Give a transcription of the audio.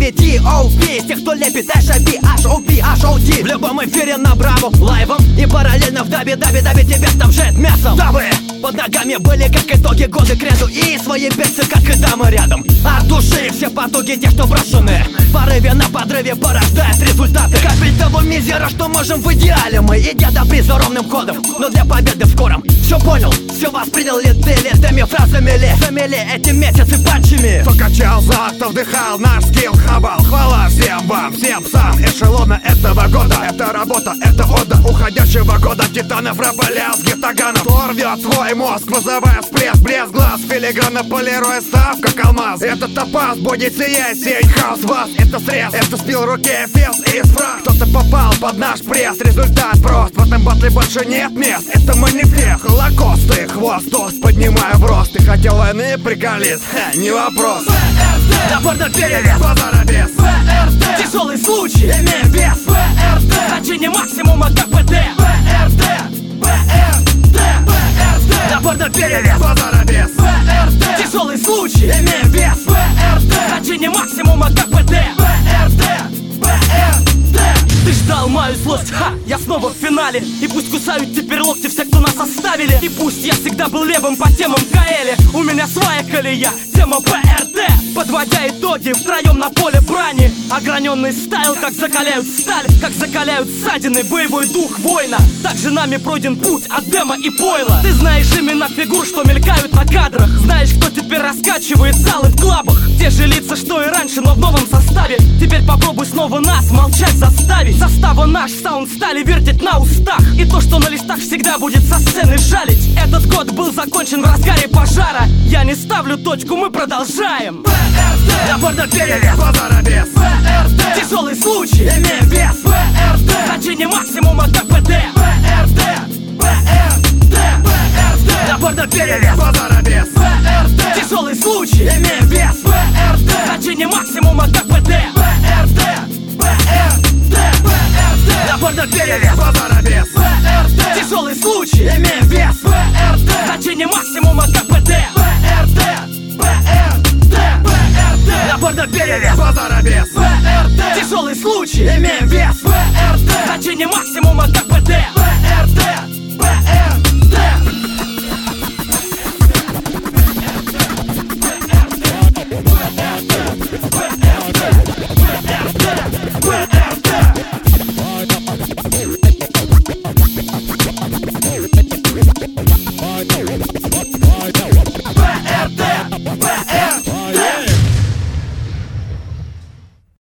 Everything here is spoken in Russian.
нами D.O.P. Те, кто лепит HIP, H.O.P, H.O.D. В любом эфире на Браво, лайвом. И параллельно в дабе тебя там жет мясом. Дабы под ногами были как итоги годы креду. И свои перцы, как и дамы рядом. От души все потуги тех, кто брошены. В порыве на подрыве порождает результаты. Капель того мизера, что можем в идеале мы, идя до приза ровным ходом. Но для победы в скором все понял, все воспринял ли ты ли? С теми фразами ли замели эти месяцы панчами? Кто качал зал, кто вдыхал наш скилл хабал. Хвала всем вам, всем псам эшелона этого года. Это работа, это ода уходящего года. Титанов рэпа, лязги таганов. Кто рвет свой мозг, вызывая всплеск, блеск глаз. Филигранно полируя став, как алмаз. Это топаз, будет сиять, сеять хаос. Вас это срез, это спил руке фес из фраз. Кто-то попал под наш пресс, результат прост. В этом батле больше нет мест, это манифест. Холокосты, хвост, тост, поднимаю в рост. Ты хотел войны, приколист, не вопрос. ВРД, напор на перевес, базара без. ВРД, тяжелый случай, имеем вес. ВРД, значение максимума КПД. ВРД, ВРД, ВРД, напор на перевес, базара без. ВРД, тяжелый случай, имеем вес. ВРД, значение максимума КПД. ВРД, ВРД. Ты ждал мою злость, ха, я снова в финале. И пусть кусают теперь локти все, кто нас оставили. И пусть я всегда был левым по темам КЛ. У меня своя колея, тема ПРД. Подводя итоги, втроем на поле брани. Ограненный стайл, как закаляют сталь, как закаляют ссадины, боевой дух воина. Также нами пройден путь от дема и пойла. Ты знаешь имена фигур, что мелькают на кадрах. Знаешь, кто теперь раскачивает залы в клабах. Те же лица, что и раньше, но в новом составе. Теперь попробуй снова нас молчать заставить. Застава наш саунд стали вертеть на устах. И то, что на листах всегда будет со сцены жалить. Этот год был закончен в разгаре пожара. Я не ставлю точку, мы продолжаем. ВРД, напор на перевес, базара без. ВРД, тяжелый случай, имеем вес. ВРД, значение максимума КПД. ВРД, ВРД, ВРД, напор на перевес, базара без. ВРД, тяжелый случай, имеем вес. ВРД, значение максимума КПД. ВРД, ВРД, ВРД, напор на перевес, базара без. ВРД, тяжелый случай, имеем вес. ВРД, значение максимума КПД. ВРД, ВРД, ВРД, напор на перевес, базара без. ВРД, тяжелый случай, имеем вес. ВРД, значение максимума КПД. ВРД, ВРД. ВРД, ВРД, ВРД.